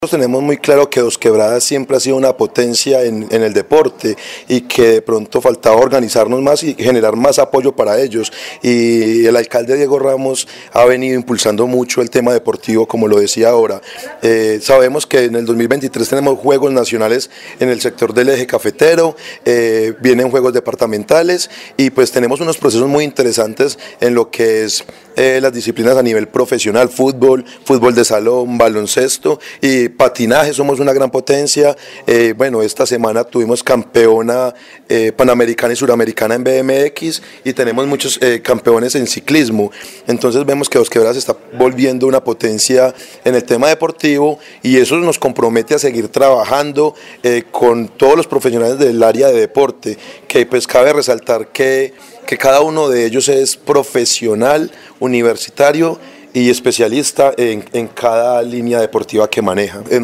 Tenemos muy claro que Dos Quebradas siempre ha sido una potencia en el deporte y que de pronto faltaba organizarnos más y generar más apoyo para ellos, y el alcalde Diego Ramos ha venido impulsando mucho el tema deportivo, como lo decía ahora. Sabemos que en el 2023 tenemos juegos nacionales en el sector del eje cafetero, vienen juegos departamentales y pues tenemos unos procesos muy interesantes en lo que es las disciplinas a nivel profesional: fútbol de salón, baloncesto y patinaje. Somos una gran potencia. Bueno, esta semana tuvimos campeona panamericana y suramericana en BMX y tenemos muchos campeones en ciclismo. Entonces vemos que Dos Quebradas se está volviendo una potencia en el tema deportivo, y eso nos compromete a seguir trabajando con todos los profesionales del área de deporte, que pues cabe resaltar que cada uno de ellos es profesional, universitario y especialista en cada línea deportiva que maneja.